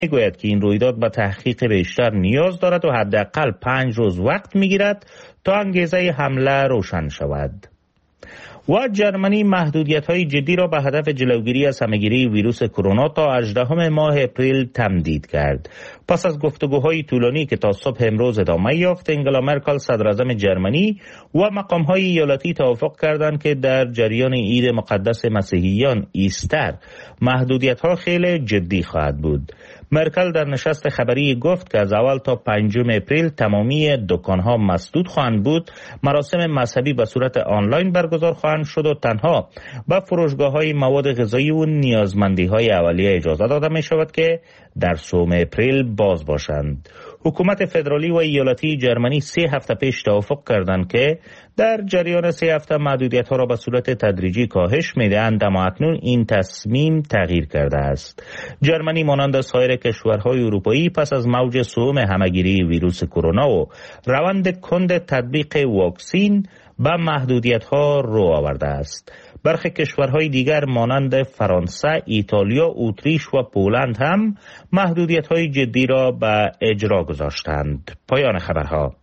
میگوید که این رویداد به تحقیق بیشتر نیاز دارد و حداقل 5 روز وقت میگیرد تا انگیزه حمله روشن شود. و جرمنی محدودیت‌های جدی را به هدف جلوگیری از همه‌گیری ویروس کرونا تا 18 ماه اپریل تمدید کرد. پس از گفتگوهای طولانی که تا صبح امروز ادامه یافت، انگلا مرکل صدراعظم جرمنی و مقام‌های ایالتی توافق کردند که در جریان عید مقدس مسیحیان ایستر محدودیت‌ها خیلی جدی خواهد بود. مرکل در نشست خبری گفت که از اول تا 5 اپریل تمامی دکان‌ها مسدود خواهند بود، مراسم مذهبی به صورت آنلاین برگزار خواهند شد و تنها به فروشگاه‌های مواد غذایی و نیازمندی‌های اولیه اجازه داده می‌شود که در 3 اپریل باز باشند. حکومت فدرالی و ایالتی جرمنی 3 هفته پیش توافق کردند که در جریان 3 هفته محدودیت‌ها را به صورت تدریجی کاهش می‌دهند، اما اکنون این تصمیم تغییر کرده است. جرمنی مانند سایر کشورهای اروپایی پس از موج سوم همه‌گیری ویروس کرونا و روند کند تطبیق واکسین به محدودیت‌ها رو آورده است. برخی کشورهای دیگر مانند فرانسه، ایتالیا، اتریش و پولند هم محدودیت‌های جدی را به اجرا گذاشتند. پایان خبرها.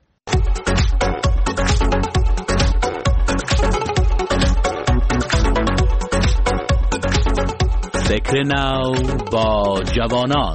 فکر نو با جوانان.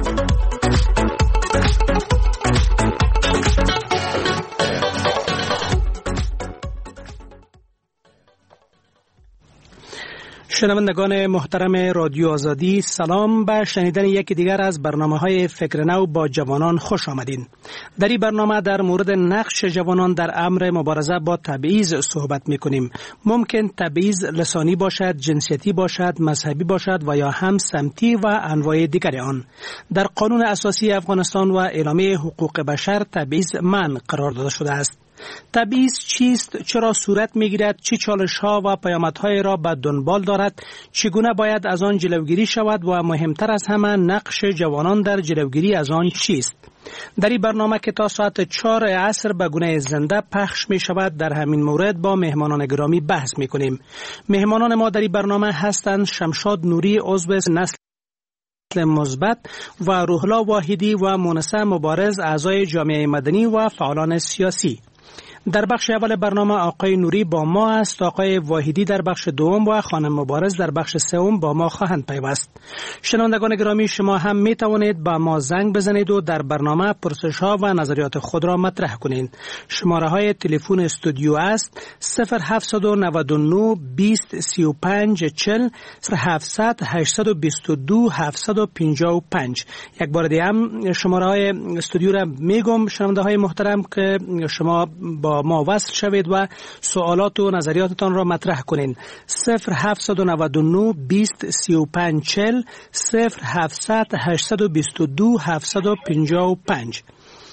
شنوندگان محترم رادیو آزادی، سلام. به شنیدن یکی دیگر از برنامه‌های فکر نو با جوانان خوش آمدین. در این برنامه در مورد نقش جوانان در امر مبارزه با تبعیض صحبت می‌کنیم. ممکن تبعیض لسانی باشد، جنسیتی باشد، مذهبی باشد و یا هم سمتی و انواع دیگر آن. در قانون اساسی افغانستان و اعلامیه حقوق بشر تبعیض منع قرار داده شده است. تبعیض چیست؟ چرا صورت می‌گیرد؟ چه چالش‌ها و پیامدهای را به دنبال دارد؟ چگونه باید از آن جلوگیری شود؟ و مهمتر از همه نقش جوانان در جلوگیری از آن چیست؟ در این برنامه که تا ساعت 4 عصر به گونه زنده پخش می شود، در همین مورد با مهمانان گرامی بحث می کنیم. مهمانان ما در این برنامه هستند شمشاد نوری، عضو نسل مثبت، و روحلا واحدی و مونسه مبارز، اعضای جامعه مدنی و فعالان سیاسی. در بخش اول برنامه آقای نوری با ما است، آقای واحدی در بخش دوم و خانم مبارز در بخش سوم با ما خواهند پیوست. شنوندگان گرامی، شما هم می توانید با ما زنگ بزنید و در برنامه پرسش‌ها و نظریات خود را مطرح کنید. شماره های تلفن استودیو است 0799 20 35 40 0700 822 755. یک بار دیگه هم شماره های استودیو را میگم شنونده های محترم که شما با ما وصل شوید و سوالات و نظریاتتان را مطرح کنین. 0799 20 35 40 0700 822 755.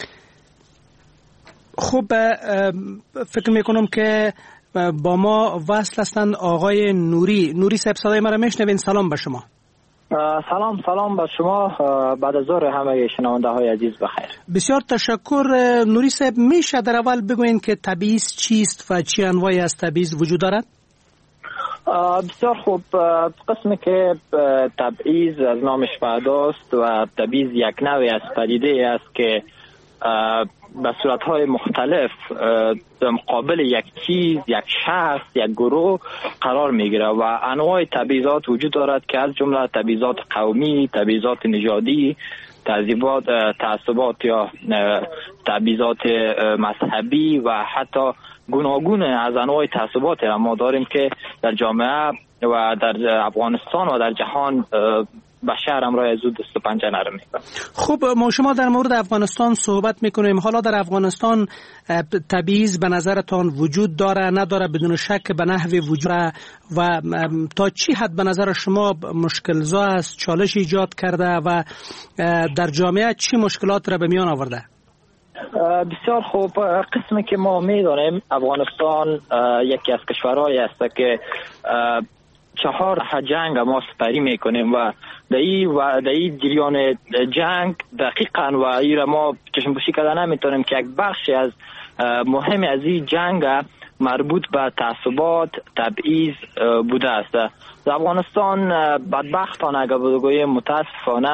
خب، فکر میکنم که با ما وصل هستند آقای نوری. نوری صاحب، صدای مرا میشنوین؟ سلام به شما. سلام به شما. بعد از ظهر همه شنونده های عزیز بخیر. بسیار تشکر. نوری صاحب، میشه در اول بگوین که تبعیض چیست و چه انواعی از تبعیض وجود دارد؟ بسیار خوب. قسمی که تبعیض از نامش پیداست و تبعیض یک نوعی از پدیده است که به صورت‌های مختلف در مقابل یک چیز، یک شخص، یک گروه قرار می‌گیرد و انواع تبعیضات وجود دارد که از جمله تبعیضات قومی، تبعیضات نژادی، تعصبات یا تبعیضات مذهبی و حتی گوناگون از انواع تعصبات را ما داریم که در جامعه و در افغانستان و در جهان بشر امرای زود دست و پنجه نرم میکنه. خب، ما شما در مورد افغانستان صحبت میکنیم. حالا در افغانستان تبعیض به نظرتان وجود داره نداره؟ بدون شک به نحوی وجود داره. و تا چی حد به نظر شما مشکل‌زا است، چالش ایجاد کرده و در جامعه چی مشکلات را به میان آورده؟ بسیار خوب. قسمی که ما میدانیم افغانستان یکی از کشورهایی است که 4 جنگ ما سپری میکنیم و در این جریان جنگ دقیقاً و این را ما چشم پوشی کرده نمیتونیم که یک بخشی از مهم از این جنگ مربوط به تعصبات، تبعیض بوده است. در افغانستان بدبختانه اگر بگوییم متاسفانه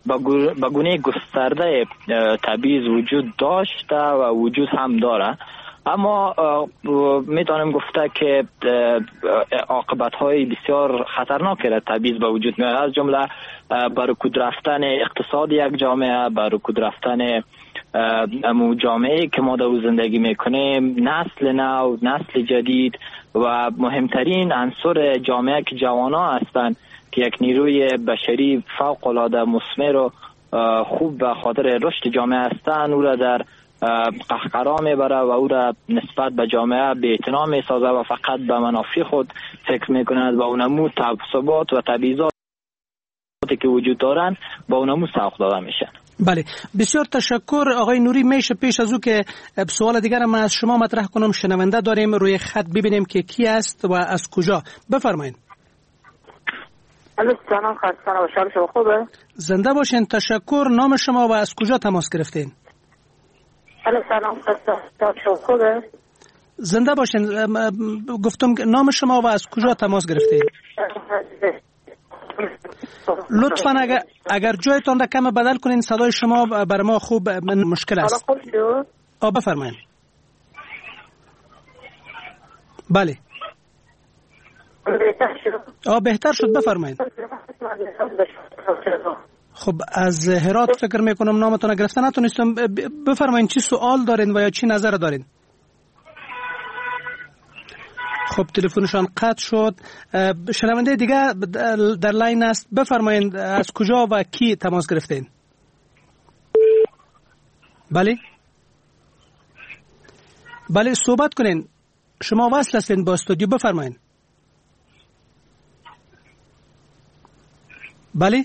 به گونه گسترده تبعیض وجود داشته و وجود هم داره، اما میتونم گفته که عاقبت‌های بسیار خطرناکی را تبعیض به وجود میاره، از جمله برکود رفتن اقتصاد یک جامعه، برکود رفتن جامعه که ما در زندگی میکنیم، نسل نو، نسل جدید و مهمترین عنصر جامعه که جوانان هستند که یک نیروی بشری فوق العاده مثمر و خوب به خاطر رشد جامعه هستند، او را در قهقرا میبره و او را نسبت به جامعه بی‌اعتنا میسازه و فقط به منافع خود فکر میکند و اونمو تعصبات و تبعیضاتی که وجود دارند با اونمو سوق داده میشن. بله، بسیار تشکر آقای نوری. میشه پیش از او که سوال دیگر من از شما مطرح کنم، شنونده داریم روی خط، ببینیم که کی است و از کجا. بفرمایید. سلام، خسته نباشید. شما خوبه؟ زنده باشین. تشکر. نام شما و از کجا تماس گرفتین؟ سلام، خسته نباشید. شما خوبه؟ زنده باشین. گفتم نام شما و از کجا تماس گرفتین؟ لطفاً اگر جایتان را کم بدل کنین، صدای شما بر ما خوب مشکل است. بفرمایید. بله. بهتر شد. بفرمایید. خب از هرات فکر میکنم نامتون گرفته نتونستم. بفرمایید چی سوال دارین و یا چی نظر دارین؟ خب تلفنشان قطع شد. شنونده دیگه در لاین است. بفرمایید از کجا و کی تماس گرفتین؟ بله بله، صحبت کنین. شما وصل هستین با استودیو. بفرمایید. بله.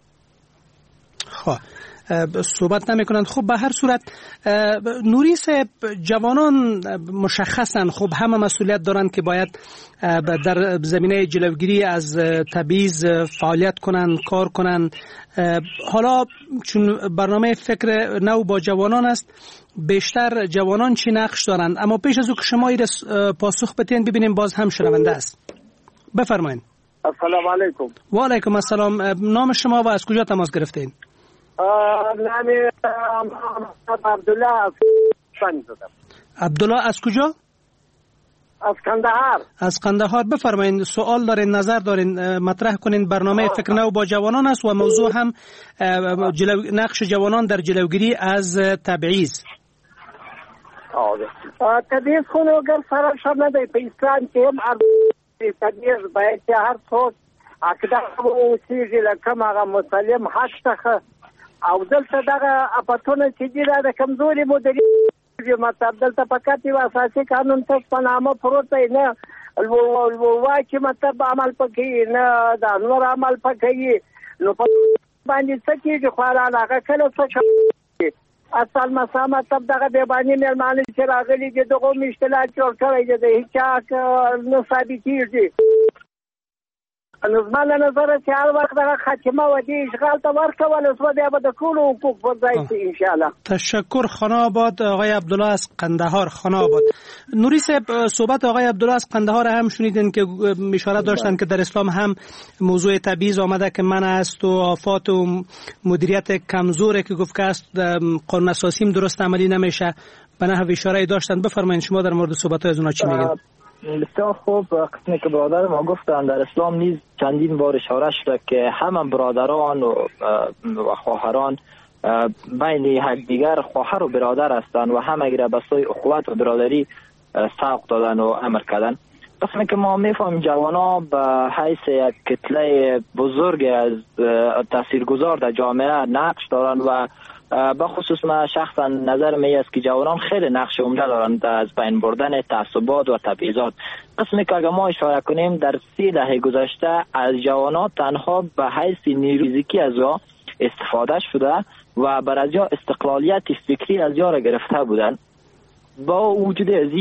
خب صحبت نمی کنند. خب به هر صورت نوری صاحب، جوانان مشخصا خب همه مسئولیت دارند که باید در زمینه جلوگیری از تبعیض فعالیت کنند، کار کنند. حالا چون برنامه فکر نو با جوانان است، بیشتر جوانان چی نقش دارند؟ اما پیش از او که شما این پاسخ بدین ببینیم باز هم شنونده است. بفرمایید. السلام علیکم. و علیکم السلام. نام شما و از کجا تماس گرفتین؟ نام عبدالله از زدم. عبدالله از کجا؟ از قندهار. از قندهار. بفرمایید. سوال دارین، نظر دارین، مطرح کنین. برنامه فکر نو با جوانان است و موضوع هم نقش جوانان در جلوگیری از تبعیض. تبعیض خو اگر سره شب نده په اسلام کې هم تبعیض باید چې هر څوک عقیده اوسېږي لکه هغه مسلم حق څخه او دلته دغه اپاتونه چې دي د کمزوري مدیریت مطلب دلته فقط یو اساسي قانون ته په نامه پروت دی، نه واکي مطلب عمل پکې، نه د نور عمل پکې، نو په باندې څه کېږي خو هغه کله څه اصل مسا مطلب دغه بیبانی مېرمانې چې راغلي دي دغه مشکلات جوړ کړی دي، د هیڅ نه ثابتېږي. نو زما له نظره چې هر وخت دغه خاتمه و دې اشغال ته ورکول شوه، بیا به د ټولو حقوق پر ځای شي انشاءالله. تشکر. خانه آباد آقای عبدالله از قندهار. خانه آباد. نوری صاحب، صحبت آقای عبدالله از قندهار هم شنیدین که اشاره داشتن که در اسلام هم موضوع تبعیض آمده که منع است و آفات و مدیریت کمزوره که گفت که است قانون اساسی هم درست عملی نمیشه، به نحو اشاره داشتن. بفرمایید شما در مورد صحبت‌های از اونها چی میگین؟ بسیار خوب. قسمی که برادر ما گفتن در اسلام نیز چندین بار اشاره شده که همه برادران و خواهران بین یکدیگر خواهر و برادر هستند و همه را به سوی اخوت و برادری سوق دادن و امر کردن. قسمی که ما میفهمیم جوانا به حیث یک کتله بزرگ از تاثیرگذار در جامعه نقش دارند و با خصوص من شخصا نظر می است که جوانان خیلی نقش عمده دارند از بین بردن تعصبات و تبعیضات. قسمی که اگر ما اشاره کنیم در 30 دهه گذشته از جوانان تنها به حیث نیروی فیزیکی از آن استفاده شده و بر از یا استقلالیت فکری از یا را گرفته بودند. با وجود ازی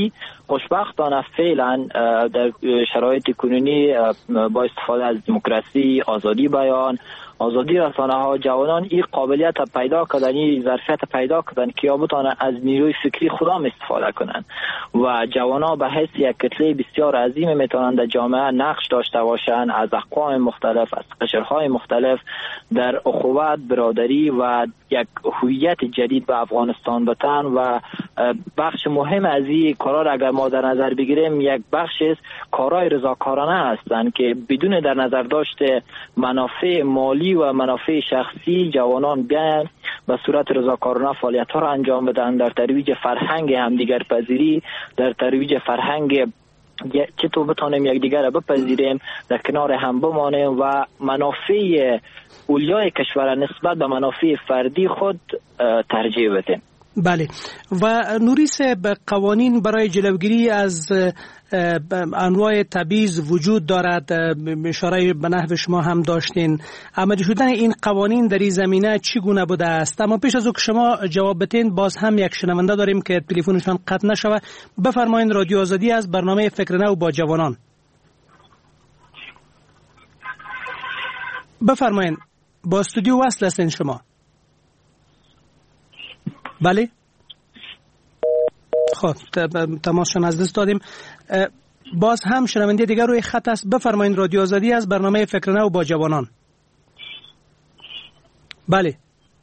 خوشبختانه فعلا در شرایط کنونی با استفاده از دموکراسی، آزادی بیان، آزادی رسانه ها، جوانان این قابلیت پیدا کردن، این ظرفیت پیدا کردن که یا بتوانند از نیروی فکری خودم استفاده کنند و جوانان به حیث یک کتله بسیار عظیم میتونند در جامعه نقش داشته باشند، از اقوام مختلف، از قشرهای مختلف در اخوت، برادری و یک هویت جدید به افغانستان بتن. و بخش مهم از این کارا اگر ما در نظر بگیریم، یک بخش از کارهای رضاکارانه هستند که بدون در نظر داشته منافع مالی و منافع شخصی جوانان بیان به صورت رضاکارانه فعالیت ها را انجام بدن در ترویج فرهنگ همدیگر پذیری، در ترویج فرهنگ چطور بتانیم یکدیگر را بپذیریم، در کنار هم بمانیم و منافع اولیای کشور نسبت به منافع فردی خود ترجیح بدیم. بله. و نوریس، قوانین برای جلوگیری از انواع تبعیض وجود دارد، اشاره به نحو شما هم داشتین. عملی شدن این قوانین در این زمینه چگونه بوده است؟ اما پیش از او که شما جواب بدین، باز هم یک شنونده داریم که تلفنشان قطع نشوه. بفرمایید. رادیو آزادی از برنامه فکر نو با جوانان. بفرمایید. با استودیو وصل هستین شما. بله. خب تماسشون از دست دادیم. باز هم شنونده دیگر روی خط است. بفرمایید. رادیو آزادی از برنامه فکر نو با جوانان. بله.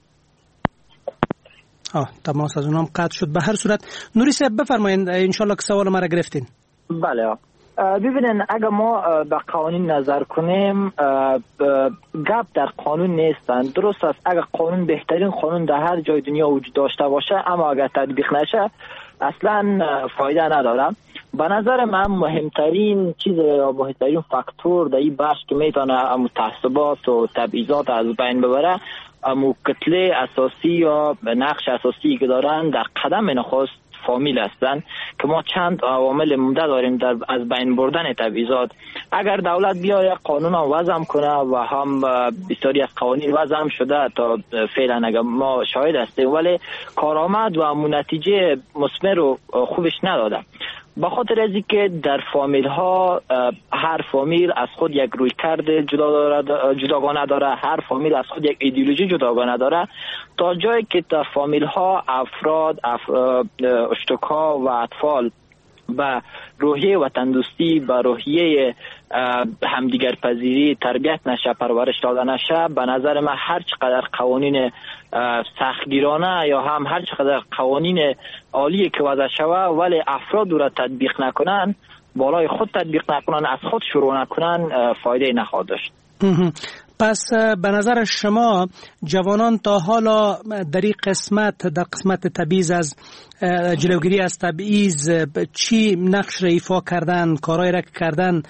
تماس از اونام قطع شد. به هر صورت نوری صاحب بفرمایید، انشالله که سوال ما را گرفتین. بله. ببینن اگر ما به قوانین نظر کنیم، گپ در قانون نیستن. درست است اگر قانون بهترین قانون در هر جای دنیا وجود داشته باشه، اما اگر تطبیق نشه اصلا فایده نداره. به نظر من مهمترین چیز یا مهمترین فاکتور در این بحث که میتونه تعصبات و تبعیضات از بین ببره، امو کتله اساسی یا نقش اساسی که دارن در قدم نخست فامیل هستن که ما چند عوامل مونده داریم در از بین بردن تبعیضات. اگر دولت بیاید قانون وضع کنه و هم بسیاری از قوانین وضع شده تا فعلا اگر ما شاهد هستیم، ولی کارآمد و نتیجه مثمر و خوبش نداده. به خاطر از اینکه در فامیل ها هر فامیل از خود یک رویکرد جداگانه داره، هر فامیل از خود یک ایدئولوژی جداگانه داره، تا جایی که در فامیل ها افراد اشتکا و اطفال با روحیه وطن دوستی، با روحیه همدیگر پذیری تربیت نشه، پرورش داده نشه، به نظر من هر چقدر قوانین سختگیرانه یا هم هر چقدر قوانین عالی که وضع شوه ولی افراد را تطبیق نکنن، بالای خود تطبیق نکنن، از خود شروع نکنن، فایده نخواهد داشت. پس به نظر شما جوانان تا حالا در این قسمت تبعیض از جلوگیری از تبعیض چی نقش را ایفا کردن، کارهای را کردن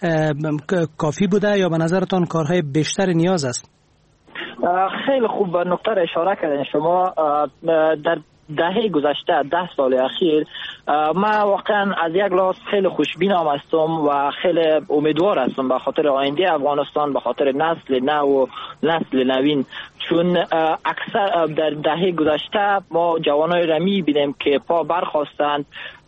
کافی بوده یا به نظرتان کارهای بیشتر نیاز است؟ خیلی خوب به نکته اشاره کردین شما. در دهه گذشته 10 سال اخیر ما واقعا از یک لحاظ خیلی خوشبینم هستم و خیلی امیدوار هستم به خاطر آینده افغانستان، به خاطر نسل نو و نسل نوین، چون اکثر در دهه گذشته ما جوانای را می‌بینیم که پا برخواستند،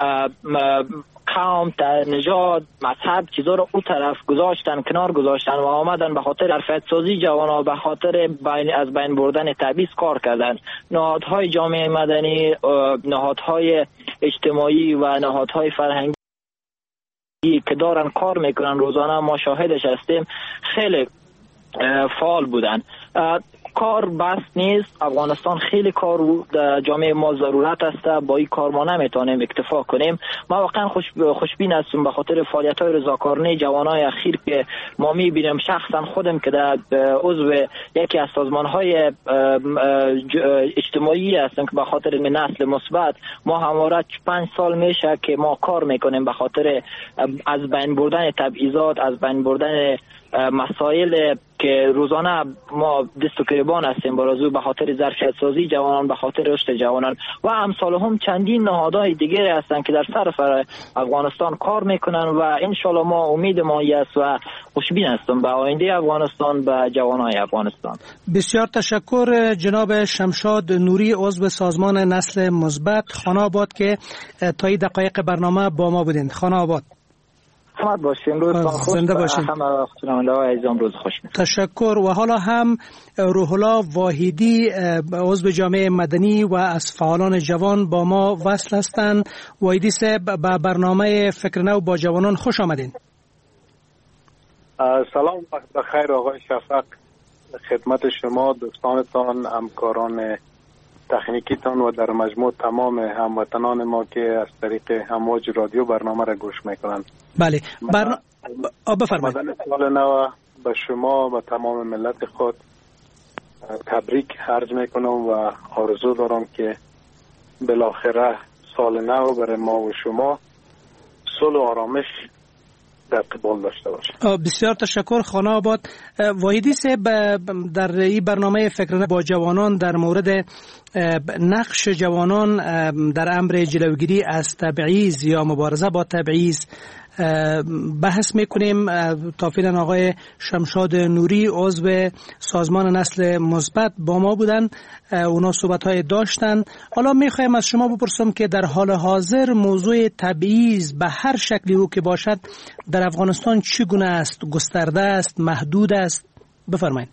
قوم، نژاد، مذهب چیزا رو اون طرف گذاشتن، کنار گذاشتن و آمدن به خاطر ظرفیت سازی جوانان، به خاطر از بین بردن تبعیض کار کردن. نهادهای جامعه مدنی، نهادهای اجتماعی و نهادهای فرهنگی که دارن کار میکنن روزانه، ما شاهدش هستیم، خیلی فعال بودن. کار بس نیست، افغانستان خیلی کار در جامعه ما ضرورت است، با این کار ما نمیتونیم اکتفا کنیم. ما واقعا خوشبین هستم به خاطر فعالیت‌های رضاکارانه جوانای اخیر که ما می‌بینیم. شخصا خودم که در عضو یکی از سازمان‌های اجتماعی هستم که به خاطر نسل مثبت ما همواره 5 سال میشه که ما کار میکنیم به خاطر از بین بردن تبعیضات، از بین بردن مسائل که روزانه ما دست و گریبان هستیم برازو به خاطر ظرفیت سازی جوانان، به خاطر رشد جوانان و امثال هم چندین نهادهای دیگری هستند که در سراسر افغانستان کار میکنن و انشالله ما امید ما است و خوشبین هستم به آینده افغانستان، به جوانای افغانستان. بسیار تشکر جناب شمشاد نوری، عضو سازمان نسل مثبت خانه آباد که تا این دقایق برنامه با ما بودند. خانه آباد سلامت باشین، روزتان خوش. زنده باشین. همه خانواده و عزیزان روز خوش. تشکر. و حالا هم روح الله واحدی، عضو جامعه مدنی و از فعالان جوان با ما وصل هستند. واحدی صاحب به برنامه فکر نو با جوانان خوش آمدین. سلام بخیر آقای شفق، خدمت شما، دوستانتان، همکاران تکنیکیتان و در مجموع تمام هموطنان ما که از طریق امواج رادیو برنامه را گوش میکنند. بله بفرمایید. سال نو به شما و تمام ملت خود تبریک عرض میکنم و آرزو دارم که بالاخره سال نو برای ما و شما صلح و آرامش در قبال داشته باشه. بسیار تشکر خانه آباد. واحدی صاحب در این برنامه فکر با جوانان در مورد نقش جوانان در امر جلوگیری از تبعیض یا مبارزه با تبعیض بحث میکنیم. تا فعلا آقای شمشاد نوری عضو سازمان نسل مثبت با ما بودن، اونا صحبت‌های داشتن. حالا میخوایم از شما بپرسم که در حال حاضر موضوع تبعیض به هر شکلی او که باشد در افغانستان چگونه است؟ گسترده است؟ محدود است؟ بفرمایید.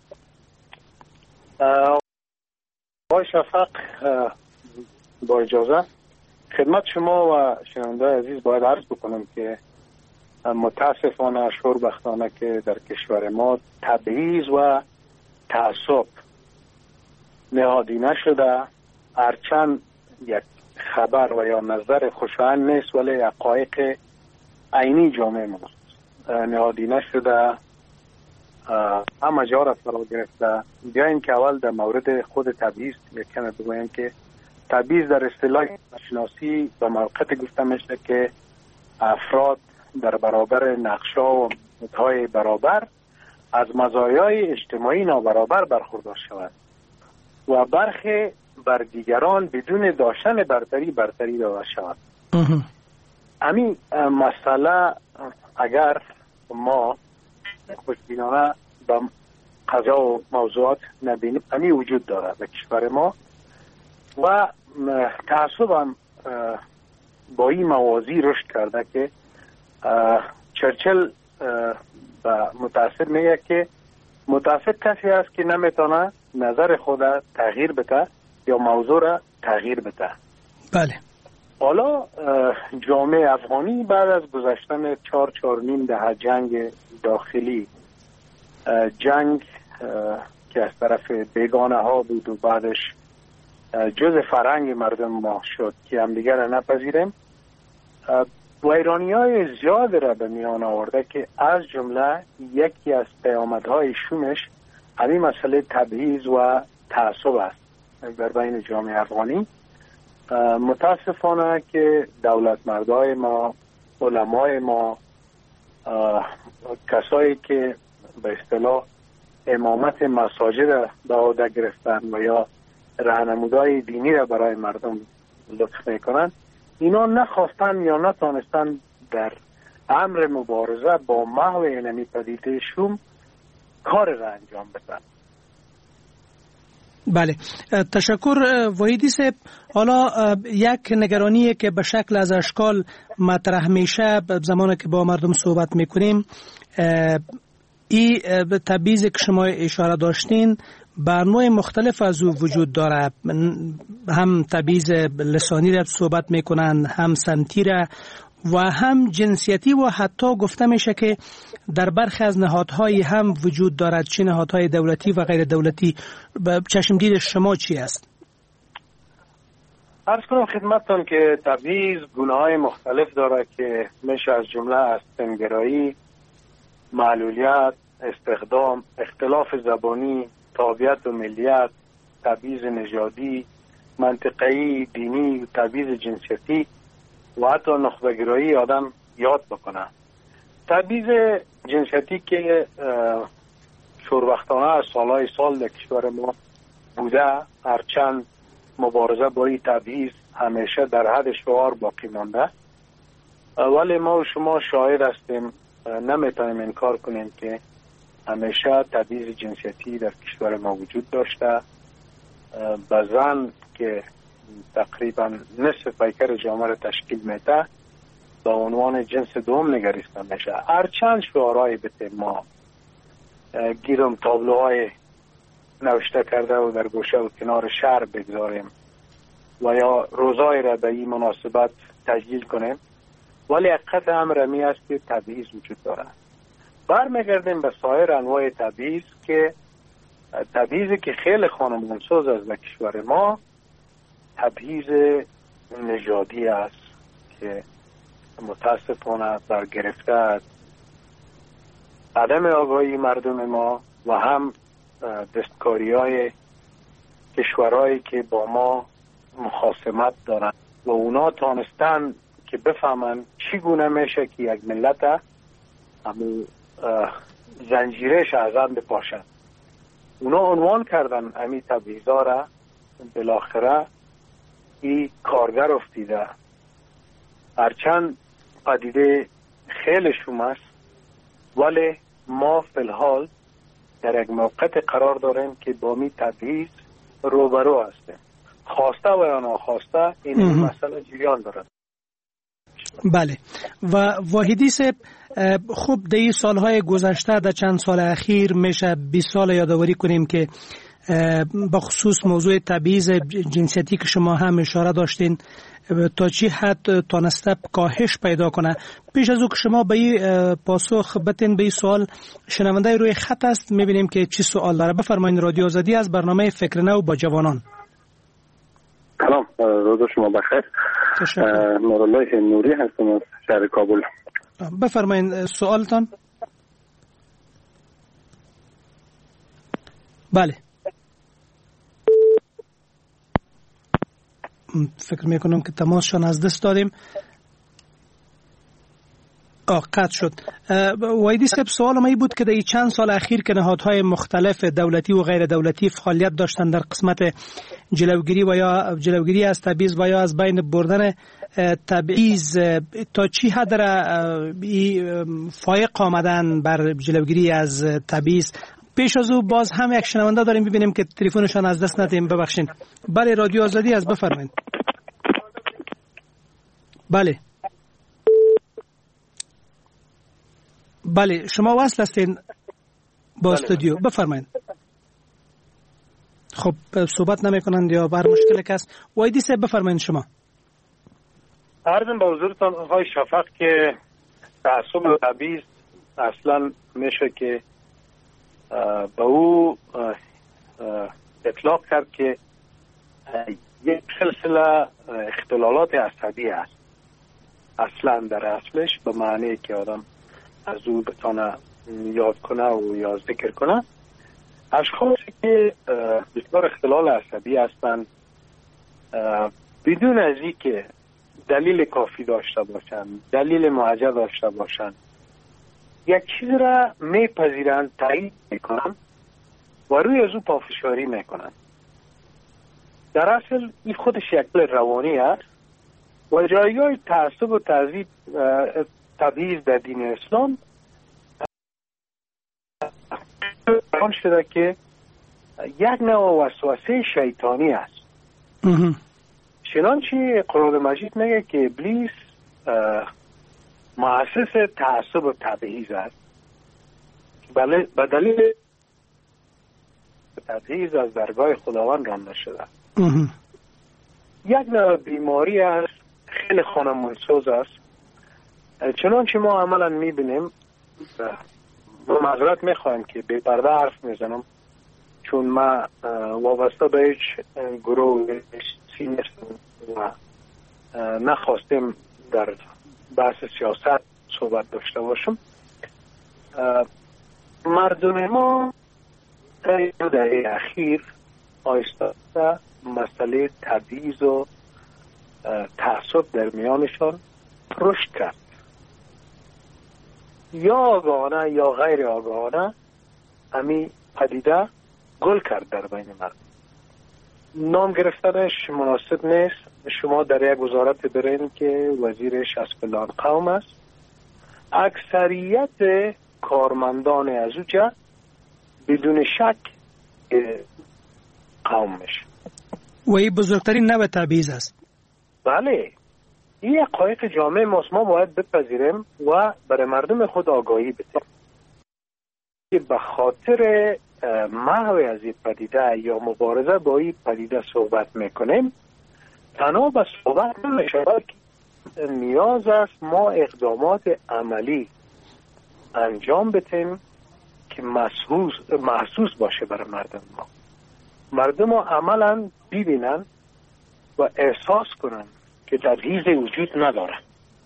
آقای شفق با اجازه خدمت شما و شنونده عزیز باید عرض بکنم که متاسفانه شوربختانه که در کشور ما تبعیض و تعصب نهادینه شده، هرچند یک خبر و یا نظر خوشایند نیست ولی حقایق عینی جامعه ما نهادینه شده، همه جا را فرا گرفته. بیاییم که اول در مورد خود تبعیض یکم بگویم که تبعیض در اصطلاح شناسی به موقعیت گفته میشه که افراد در برابر نقشا و مدهای برابر از مزایای اجتماعی نابرابر برخوردار شود و برخی بر دیگران بدون داشتن برتری داده شود. همین مسئله اگر ما خوشبینانه به قضا و موضوعات نبینیم همین وجود داره به کشور ما و تعصب هم با این موازی رشد کرده که چرچل متاسف میگه که متاسف کسی است که نمیتونه نظر خود تغییر بده یا موضوع را تغییر بده. بله. حالا جامعه افغانی بعد از گذشتن 4.5 دهه جنگ داخلی، جنگ که از طرف بیگانه ها بود و بعدش جز فرهنگ مردم ما شد که همدیگر را نپذیریم، ویرانی‌های زیاد را به میان آورده که از جمله یکی از پیامدهای شومش همین مسئله تبعیض و تعصب است در بین جامعه افغانی. متاسفانه که دولتمردای ما، علمای ما، کسایی که به اصطلاح امامت مساجد به عهده گرفتن و یا راهنمودهای دینی را برای مردم لطف میکنن، اینا نخواستن یا نتانستن در امر مبارزه با محو اینمی پدیده شوم کار را انجام بدن. بله، تشکر واحدی صاحب. حالا یک نگرانی که به شکل از اشکال مطرح میشه زمانی که با مردم صحبت میکنیم، این تبعیض که شما اشاره داشتین برنامه مختلف از او وجود داره، هم تبعیض لسانی را صحبت میکنن، هم سمتی را و هم جنسیتی و حتی گفته میشه که در برخی از نهادهای هم وجود دارد، چه نهادهای دولتی و غیر دولتی. چشمدید شما چی است؟ عرض کنم خدمتتان که تبعیض گونه‌های مختلف داره که میشه از جمله از سنگرایی، معلولیت، استخدام، اختلاف زبانی، تابعیت و ملیت، تبعیض نژادی، منطقه‌ای، دینی، تبعیض جنسیتی و حتی نخبه‌گرایی آدم یاد بکنه. تبعیض جنسیتی که شوربختانه از سالهای سال در کشور ما بوده، هرچند مبارزه با این تبعیض همیشه در حد شعار باقی مانده، ولی ما و شما شاهد هستیم، نمیتونیم انکار کنیم که همیشه تبعیض جنسیتی در کشور ما وجود داشته. به زن که تقریبا نصف پیکر جامعه را تشکیل میده به عنوان جنس دوم نگریسته میشه. هرچند شعارهای بته ما گیرم تابلوهای نوشته کرده و در گوشه و کنار شهر بگذاریم و یا روزای را به این مناسبت تسجیل کنیم، ولی حقیقت امر می است که تبعیض وجود دارد. برمیگردیم به سایر انواع تبعیض که تبعیضی که خیلی خانمانساز است در کشور ما، تبعیض نژادی است که متاسفانه برگرفته است عدم آگاهی مردم ما و هم دستکاری های کشورهایی که با ما مخاصمت دارند و اونا تانستن که بفهمن چی گونه میشه که یک ملت همون زنجیرش از هم بپاشن. اونا عنوان کردن امی تبعیضا را، بالاخره این کارگر افتیده. هرچند پدیده خیلی شوم است، ولی ما فی الحال در یک موقع قرار داریم که با می تبعیض روبرو هستیم، خواسته و یا ناخواسته این مسئله جریان دارد. بله. و واحدی صاحب، خب در این سالهای گذشته، در چند سال اخیر میشه 20 سال یادآوری کنیم که بخصوص موضوع تبعیض جنسیتی که شما هم اشاره داشتین تا چی حد تانسته کاهش پیدا کنه. پیش از او که شما به این پاسخ بتین به این سوال، شنونده روی خط است، میبینیم که چی سوال داره. بفرمایید. رادیو آزادی از برنامه فکر نو با جوانان. سلام، روز شما بخیر. نورالله نوری هستم از شهر کابل. بفرمایید سوالتان. بله، فکر میکنم که تماسشان از دست دادیم. قطع شد. وایدی صاحب، سوال ما بود که در این چند سال اخیر که نهادهای مختلف دولتی و غیر دولتی فعالیت داشتن در قسمت جلوگیری و یا جلوگیری از تبعیض و یا از بین بردن تبعیض، تا چی حد فایق آمدن بر جلوگیری از تبعیض؟ پیش از او باز هم یک شنونده داریم، ببینیم که تلفنشان از دست ندیم. ببخشید. بله، رادیو آزادی از، بفرمایید. بله بله، شما وصل هستین با استودیو. بفرمایید. خب صحبت نمی کنند یا بر مشکل کس. وایدی صاحب بفرمایید شما. عرضم به حضورتان آقای شفق که تعصب و تبعیض اصلا میشه که به او اطلاق کرد که یک سلسله اختلالات عصبی است. اصلا در اصلش به معنی که آدم از او بتانه یاد کنه و یا ذکر کنه، اشخاصی که بسیار اختلال عصبی هستند بدون از این که دلیل کافی داشته باشند، دلیل معجزه داشته باشند، یک چیز را میپذیرند، تایید میکنند و روی از او پافشاری میکنند. در اصل این خودش شکل روانی است و جایگاه تعصب و تبعیض در دین اسلام آن شده که یک نوع وسوسه شیطانی است. چنانچه قرآن مجید میگه که ابلیس مؤسس تعصب و تبعیض است. به دلیل تبعیض از درگاه خداوند رانده شده. یک نوع بیماری است، خیلی خانمانساز است. چنانچه ما عملا میبینیم، معذرت میخوایم که بی پرده حرف میزنم چون ما وابسته به هیچ گروه نیستم و نخواستیم در بحث سیاست صحبت داشته باشم. مردم ما در دهه اخیر آهسته مسئله تبعیض و تعصب در میانشان رشد کرد. یا آگاهانه یا غیر آگاهانه امی پدیده گل کرد در بین مردم. نام گرفتنش مناسب نیست. شما در یک وزارت برین که وزیرش از فلان قوم است، اکثریت کارمندان از اوجا بدون شک قوم میشه و این بزرگترین نوع تبعیض است. بله، این حقایق جامعه ماست. ما باید بپذیریم و برای مردم خود آگاهی بدیم که به خاطر محو از این پدیده یا مبارزه با این پدیده صحبت میکنیم. تنها به صحبت نمیشه، نیاز است ما اقدامات عملی انجام بدیم که محسوس باشه برای مردم ما. مردم ما عملا ببینن و احساس کنن که تبعیض وجود نداره.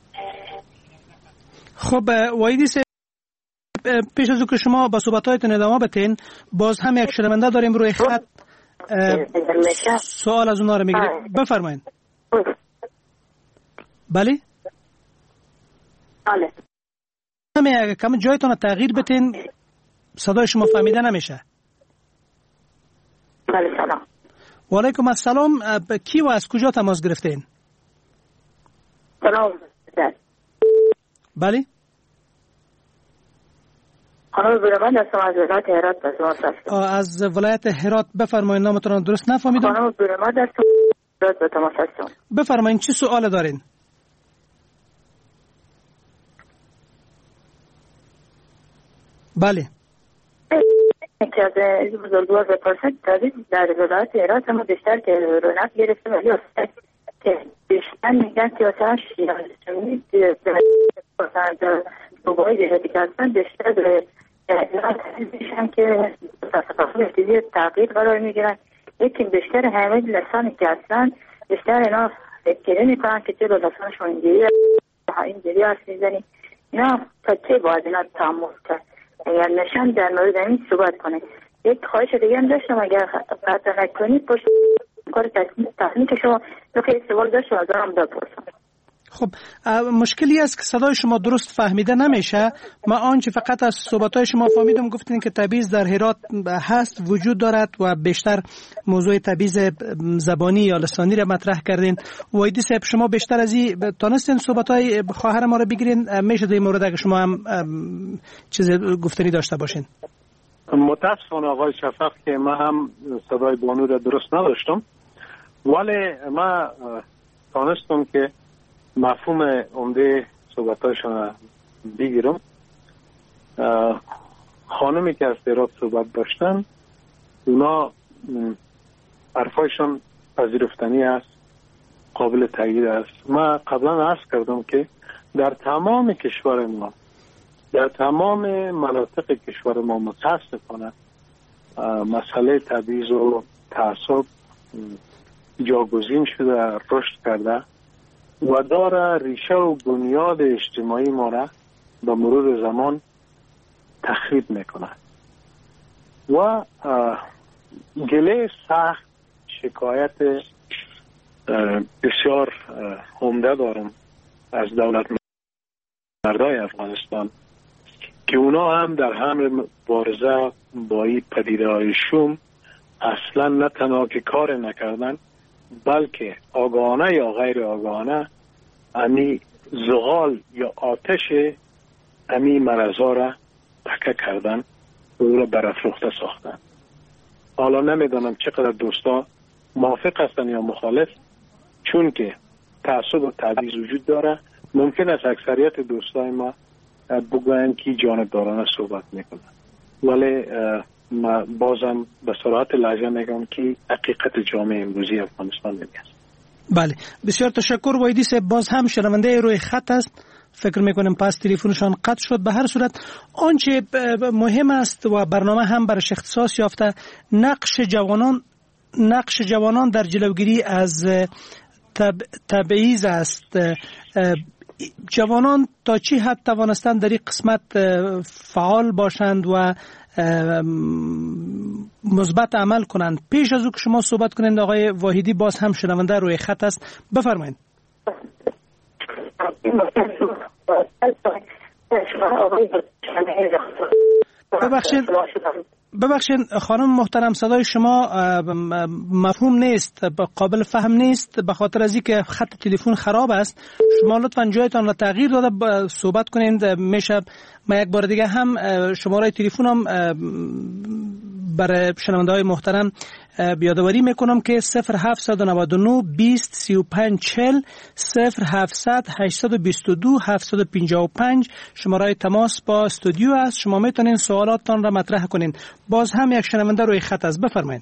خب وایدی پیش از او که شما با صحبت‌هایتون ادامه بدین، باز هم یک شنونده داریم روی خط، سوال از اونها رو میگیریم. بفرمایید. بله؟ بله. همه کم جایتون رو تغییر بدین، صدای شما فهمیده نمیشه. بله سلام. و علیکم السلام. کی و از کجا تماس گرفتین؟ سلام. بله؟ خانم برمند هستم از ولایت هرات تماس هستم. از ولایت هرات. بفرمایید، نامتون رو درست نفهمیدم. خانم برمند هستم از تماس هستم. بفرمایید چی سوال دارین؟ بله. که از بزرگوار بپرسد در ولایت هرات هم بیشتر که رونق گرفته ولی که بیشتر میگن که مثلا شیعه در دوبای دیگه که هستن بیشتر به میشن که تصفیه تغییر قرار میگیرن، لیکن بیشتر همه لسانی که هستن بیشتر اینا فکر میکنن که چرا لسانشون اینجوری هست میزنی. اینا تا چه باید اینا تحمل کرد؟ اگر نشان در مورد این صحبت کنه. یک خواهش دیگه هم داشتم، اگر قطع نکنید پشت کار تکنیک شما دو که سوال داشتم از هم بپرسم. خب مشکلی است که صدای شما درست فهمیده نمیشه. ما آنچه فقط از صحبت‌های شما فهمیدم گفتین که تبعیض در هرات هست، وجود دارد و بیشتر موضوع تبعیض زبانی یا لسانی را مطرح کردین. وایدی صاحب شما بیشتر از این تونستین صحبت‌های خواهر ما رو بگیرین؟ میشه در این مورد اگه شما هم چیز گفتنی داشته باشین. متاسفانه آقای شفق که ما هم صدای بانو را درست نداشتم، ولی ما تونستم که مفهوم عمده صحبتاشون بگیرم. خانمی که از هرات صحبت داشتن اونا حرفایشون پذیرفتنی است، قابل تایید است. ما قبلا عرض کردم که در تمام کشور ما، در تمام مناطق کشور ما متاسفانه مسئله تبعیض و تعصب جاگزین شده، رشد کرده و داره ریشه و بنیاد اجتماعی ما را به مرور زمان تخریب میکنه و گله سخت، شکایت بسیار عمده دارم از دولت مردای افغانستان که اونا هم در همه مبارزه با این پدیده‌های شوم اصلا نه تنها که کار نکردن، بلکه آگاهانه یا غیر آگاهانه امی زغال یا آتش امی مرزا را پکه کردن و او را برافروخته ساختن. حالا نمیدانم چقدر دوستا موافق هستن یا مخالف، چون که تعصب و تبعیض وجود داره. ممکن است اکثریت دوستای ما بگوین که جانبدارانه صحبت میکنن، ولی ما بازم به صراحت لحظه میگم که حقیقت جامعه امروزی افغانستان نمیست. بله، بسیار تشکر. وایدی صاحب باز هم شنونده روی خط است، فکر میکنم پس تلفنشان قطع شد. به هر صورت آنچه مهم است و برنامه هم برش اختصاص یافته، نقش جوانان در جلوگیری از تبعیض است. جوانان تا چی حد توانستند در این قسمت فعال باشند و مثبت عمل کنند؟ پیش از او که شما صحبت کنند آقای واحدی باز هم شنونده روی خط است، بفرمایید. ببخشید خانم محترم، صدای شما مفهوم نیست، قابل فهم نیست، به خاطر از اینکه خط تلفن خراب است. شما لطفاً جایتان را تغییر داده صحبت کنید. میشه ما یک بار دیگه هم شماره تلفنم برای شنونده‌های محترم یادآوری میکنم که 0799 20 35 40 0700 822 755 شماره تماس با استودیو است. شما میتونین سوالاتتان را مطرح کنین. باز هم یک شنونده روی خط است، بفرمایید.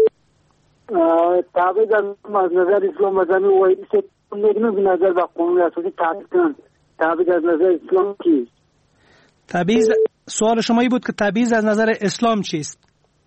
تعبیر از نظر اسلام مذهبی وایدی سے میگن نظر با قانون اساسی تعبیر از نظر اسلام چیست؟ تبعیض، سوال شما این بود که تبعیض از نظر اسلام چیست؟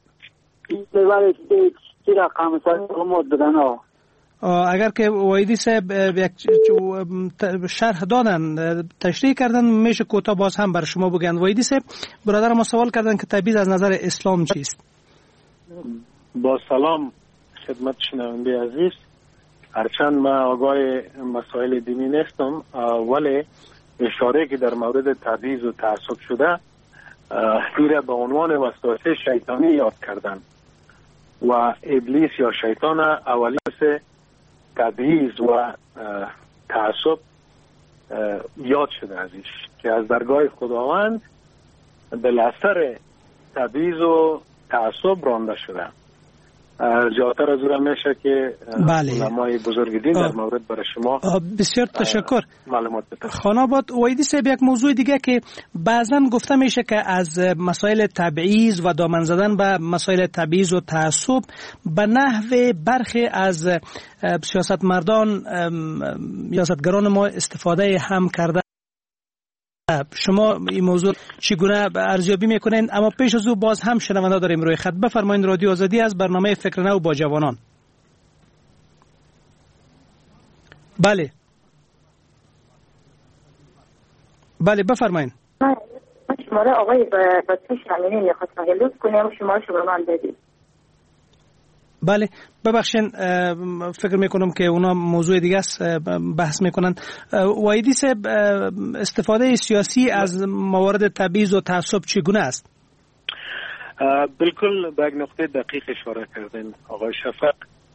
اگر که وایدی صاحب یک شرح دادن، تشریح کردن، میشه کوتاه باز هم بر شما بگن. وایدی صاحب برادر ما سوال کردن که تبعیض از نظر اسلام چیست؟ با سلام خدمت شنونده عزیز. هرچند من آگاه مسائل دینی نیستم، ولی اشاره که در مورد تبعیض و تعصب شده ایره به عنوان وسوسه شیطانی یاد کردن و ابلیس یا شیطان اولی مثل تبعیض و تعصب یاد شده ازش که از درگاه خداوند بالاثر تبعیض و تعصب رانده شده. جاتر از او میشه که علمای بزرگ دین در مورد برای شما بسیار تشکر معلومات بده. خاناباد وایدی صاحب، یک موضوع دیگه که بعضا گفته میشه که از مسائل تبعیض و دامن زدن به مسائل تبعیض و تعصب به نحو برخی از سیاستمردان، سیاستگران ما استفاده هم کرده. شما این موضوع چگونه ارزیابی میکنین؟ اما پیش از او باز هم شنونده داریم روی خط. بفرمایید. رادیو آزادی از برنامه فکر نو با جوانان. بله بفرمایید. من شماره آقای بطری شمینی میخواستم که لطف کنیم شماره شما من بدید. بله ببخشین، فکر میکنم که اونا موضوع دیگه است بحث میکنن. وایدی صاحب، استفاده سیاسی از موارد تبعیض و تعصب چگونه است؟ بالکل به یک نقطه دقیق اشاره کردین آقای شفق.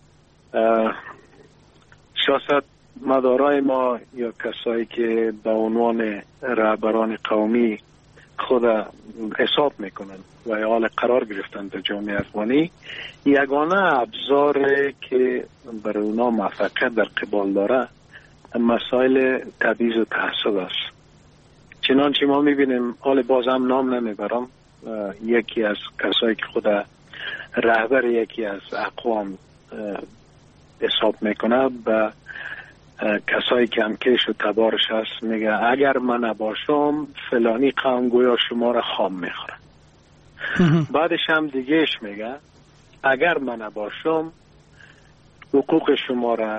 سیاست مدارای ما یا کسایی که به عنوان رهبران قومی خود حساب میکنن و حال قرار گرفتن در جامعه افغانی، یگانه ابزار که برای اونا موفقیت در قبال داره مسائل تبعیض و تعصب است. چنانچه ما میبینیم، حال بازم نام نمیبرم، یکی از کسایی که خود رهبر یکی از اقوام حساب میکنه به کسایی که هم کش و تبارش هست میگه اگر من نباشم فلانی قوم گویا شما را خام میخوره. بعدش هم دیگهش میگه اگر من نباشم حقوق شما را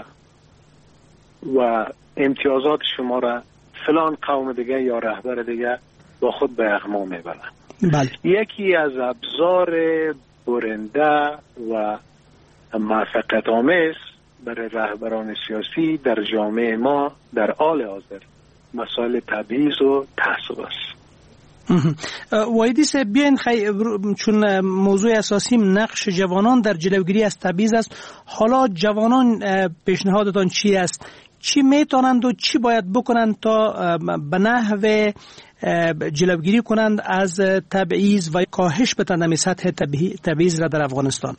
و امتیازات شما را فلان قوم دیگه یا رهبر دیگه با خود به اغما میبرن. بله. یکی از ابزار برنده و موفقیت آمیز برای رهبران سیاسی در جامعه ما در حال حاضر مسائل تبعیض و تعصب است. وایدی صاحب، بیاین چون موضوع اساسی نقش جوانان در جلوگیری از تبعیض است، حالا جوانان پیشنهادتان چی است؟ چی میتونند و چی باید بکنند تا به نحو جلوگیری کنند از تبعیض و کاهش بدهند سطح تبعیض را در افغانستان؟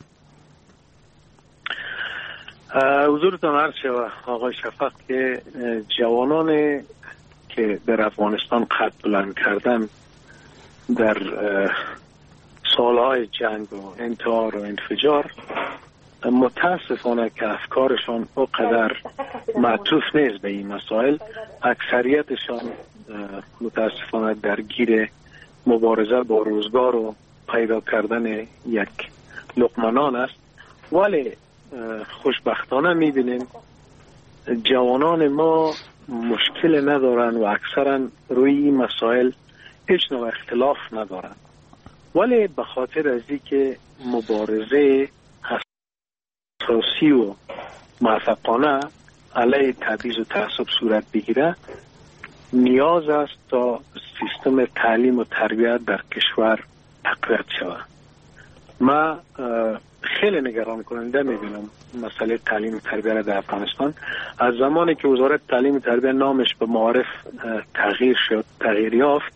حضورتان عرض شود آقای شفق که جوانان که در افغانستان قد بلند کردن در سالهای جنگ و انتحار و انفجار، متاسفانه که افکارشان اونقدر معطوف نیست به این مسائل. اکثریتشان متاسفانه درگیر مبارزه با روزگار و پیدا کردن یک لقمه نان است. ولی خوشبختانه میبینیم جوانان ما مشکل ندارن و اکثرا روی این مسائل هیچ نوع اختلاف ندارن، ولی به خاطر از اینکه مبارزه اساسی و موفقانه علیه تبعیض و تعصب صورت بگیره، نیاز است تا سیستم تعلیم و تربیت در کشور تقویت شود. ما خیلی نگران کننده میبینم مسئله تعلیم و تربیت در افغانستان. از زمانی که وزارت تعلیم و تربیت نامش به معارف تغییر یافت،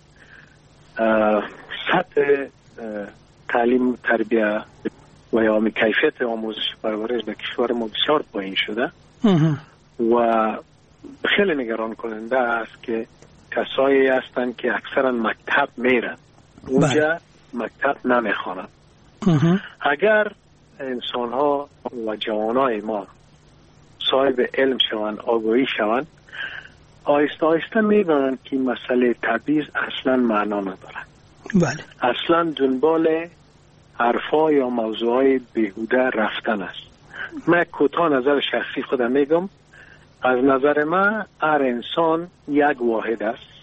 سطح تعلیم و تربیت و یا کیفیت آموزش پرورش در کشور ما بسیار پایین شده و خیلی نگران کننده است که کسایی هستند که اکثرا مکتب میرن اونجا مکتب نمیخوانند. اگر انسان ها و جوانای ما صاحب علم شوند، آگاهی شوند، آهسته آهسته میدانند که مسئله تبعیض اصلا معنا ندارد. بله. اصلا دنبال حرفا یا موضوعای بیهوده رفتن است. من کوتاه نظر شخصی خودم میگم. از نظر من هر انسان یک واحد است.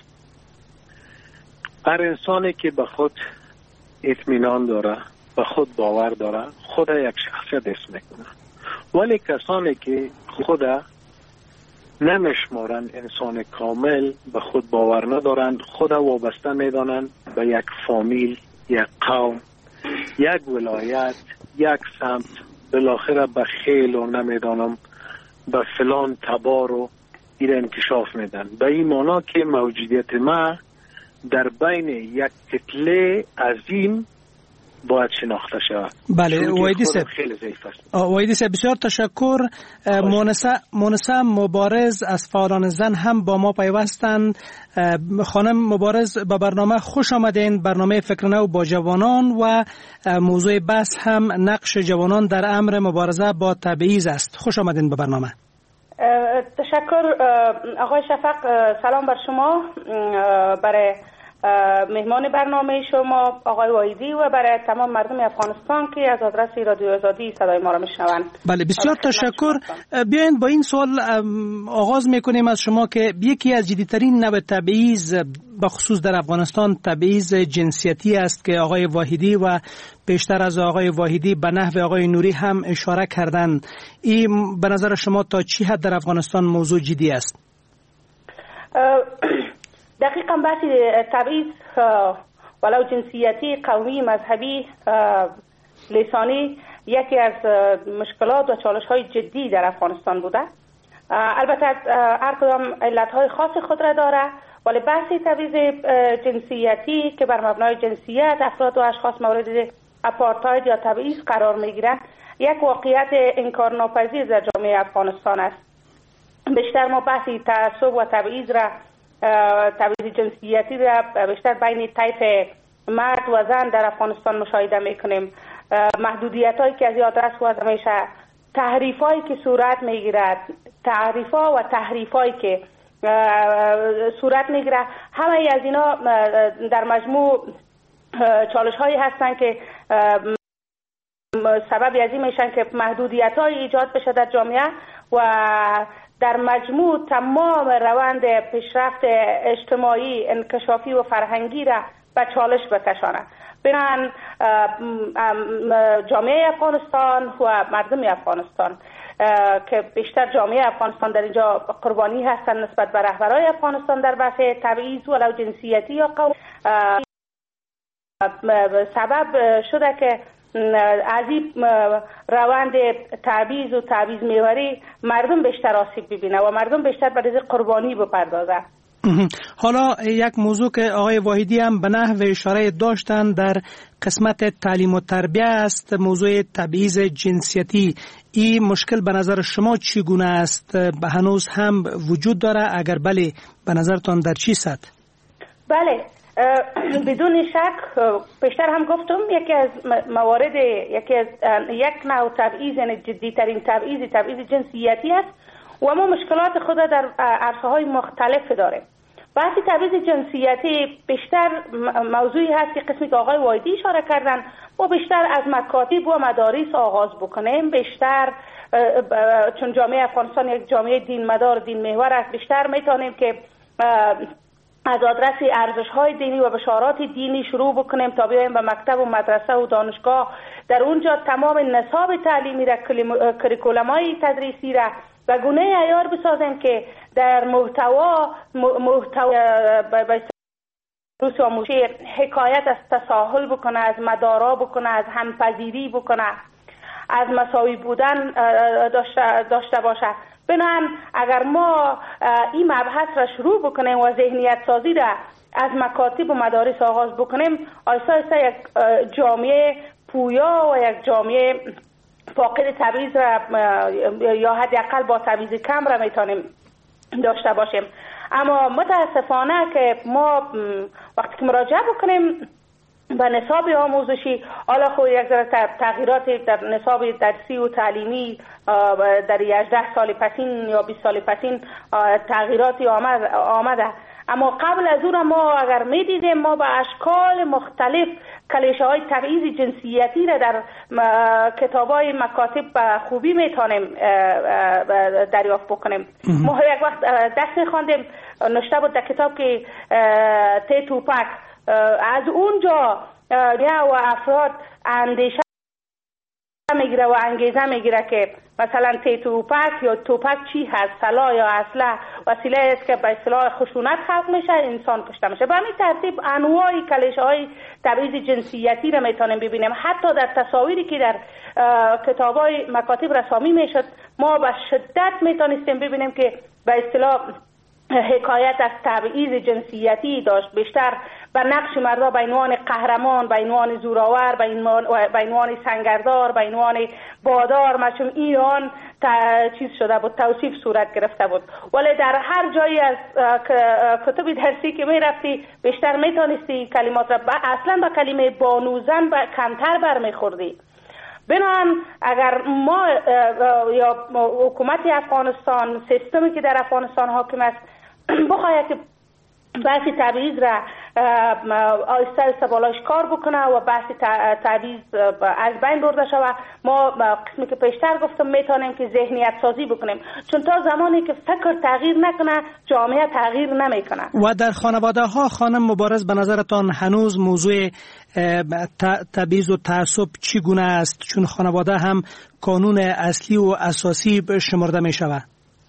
هر انسانی که به خود اطمینان داره، به خود باور داره، خود یک شخصیت اسم میکنه. ولی کسانی که خود نمیشمارن انسان کامل، به خود باور ندارن، خود وابسته میدانن به یک فامیل، یک قوم، یک ولایت، یک سمت، بالاخره به خیل و نمیدانم به فلان تبار و این انکشاف میدن. به این معنا که موجودیت ما در بین یک کتله عظیم باید شناخته شود. بله وایدی صاحب، خیلی ضعیف است. وایدی صاحب بسیار تشکر. مونسه مبارز از فعالان زن هم با ما پیوستند. خانم مبارز به برنامه خوش آمدین. برنامه فکر نو با جوانان و موضوع بحث هم نقش جوانان در امر مبارزه با تبعیض است. خوش آمدین به برنامه. تشکر آقای شفق. سلام بر شما، برای مهمان برنامه شما آقای وایدی و برای تمام مردم افغانستان که از آدرس رادیو آزادی صدای ما را میشنوند. بله بسیار تشکر. بیاین با این سوال آغاز میکنیم از شما که یکی از جدیترین نوع تبعیض بخصوص در افغانستان تبعیض جنسیتی است که آقای واحدی و بیشتر از آقای واحدی به نحو آقای نوری هم اشاره کردند. این به نظر شما تا چی حد در افغانستان موضوع جدی است؟ دقیقاً بحث تبعیض ولو جنسیتی، قومی، مذهبی، لسانی یکی از مشکلات و چالش‌های جدی در افغانستان بوده. البته هر کدام علت‌های خاص خود را داره، ولی بحث تبعیض جنسیتی که بر مبنای جنسیت افراد و اشخاص مورد آپارتاید یا تبعیض قرار می‌گیرند یک واقعیت انکارناپذیر در جامعه افغانستان است. بیشتر ما بحث تعصب و تبعیض را، تبعیض جنسیتی را بیشتر بین طیف مرد و زن در افغانستان مشاهده میکنیم. محدودیت هایی که از یاد رست و همیشه تحریف هایی که صورت میگیرد، تعریف ها و تحریف هایی که صورت میگیره، همه از اینا در مجموع چالش هایی هستند که سببی از این میشن که محدودیت های ایجاد بشه در جامعه و در مجموع تمام روند پیشرفت اجتماعی، انکشافی و فرهنگی را به چالش بکشانه. بنابراین جامعه افغانستان و مردم افغانستان که بیشتر جامعه افغانستان در اینجا قربانی هستند نسبت به رهبرای افغانستان در بحث تبعیض ولو جنسیتی یا قومی، سبب شده که از این روند تبعیض و تبعیض محوری مردم بیشتر آسیب ببینه و مردم بیشتر برای قربانی بپردازه. حالا یک موضوع که آقای واحدی هم به نحو اشاره داشتن در قسمت تعلیم و تربیت است، موضوع تبعیض جنسیتی. این مشکل به نظر شما چگونه است؟ هنوز هم وجود داره؟ اگر بله به نظرتان در چی سطح؟ بله بدون شک، پیشتر هم گفتم یکی از موارد یک نوع تبعیض، یعنی جدی ترین تبعیض جنسیتی است و ما مشکلات خود در عرصه های مختلف داریم. بحث تبعیض جنسیتی بیشتر موضوعی هست که قسمی که آقای وایدی اشاره کردن و بیشتر از مکاتب و مدارس آغاز بکنیم. بیشتر چون جامعه افغانستان یک جامعه دین مدار، دین محور است، بیشتر میتونیم که از آدرس ارزش‌های دینی و بشارات دینی شروع بکنیم تا بیایم به مکتب و مدرسه و دانشگاه. در اونجا تمام نصاب تعلیمی را، کریکولم‌های تدریسی را و گونه عیار بسازیم که در محتوا روز آموزشی حکایت از تساهل بکنه، از مدارا بکنه، از همپذیری بکنه، از مساوی بودن داشته باشه. بنابراین اگر ما این مبحث را شروع بکنیم و ذهنیت سازی را از مکاتب و مدارس آغاز بکنیم، آیسته آیسته یک جامعه پویا و یک جامعه فاقد تبعیض را یا حداقل با تبعیض کم را میتونیم داشته باشیم. اما متاسفانه که ما وقتی که مراجعه بکنیم به نصاب آموزشی، حالا خود یک ذره تغییرات در نصاب درسی و تعلیمی در 18 سال پسین یا 20 سال پسین تغییراتی آمده، اما قبل از اون ما اگر میدیدیم ما به اشکال مختلف کلیشه های تبعیض جنسیتی را در کتاب های مکاتب به خوبی میتونیم دریافت بکنیم. ما یک وقت دست میخواندیم، نوشته بود در کتاب که تی توپک، از اونجا و افراد اندیشه میگیره و انگیزه میگیره که مثلا تی توپک یا توپک چی هست، سلاح یا اسلحه وسیله است که به اصطلاح خشونت خلق میشه، انسان کشته میشه. به همین ترتیب انواع کلیشه های تبعیض جنسیتی را میتونیم ببینیم. حتی در تصاویری که در کتاب های مکاتب رسامی میشد ما به شدت میتونستیم ببینیم که به اصطلاح حکایت از تبعیض جنسیتی داشت، بیشتر بر نقش مردا به عنوان قهرمان، به عنوان زوراور، به عنوان سنگردار، به عنوان بادار، مثلا ایران چیز شده بود، توصیف صورت گرفته بود. ولی در هر جایی از کتب درسی که می رفتی بیشتر می تانستی کلمات را اصلا با کلمه بانوزن کمتر برمیخوردی. بنابراین اگر ما یا حکومت افغانستان، سیستمی که در افغانستان حاکم است بخواهد که بحث تبعیض را آیسته آیسته بالاش کار بکنه و بحث تبعیض از بین برده شود، ما قسمی که پیشتر گفتم میتونیم که ذهنیت سازی بکنیم، چون تا زمانی که فکر تغییر نکنه جامعه تغییر نمیکنه. و در خانواده ها خانم مبارز به نظرتان هنوز موضوع تبعیض و تعصب چگونه است، چون خانواده هم قانون اصلی و اساسی شمرده می شود؟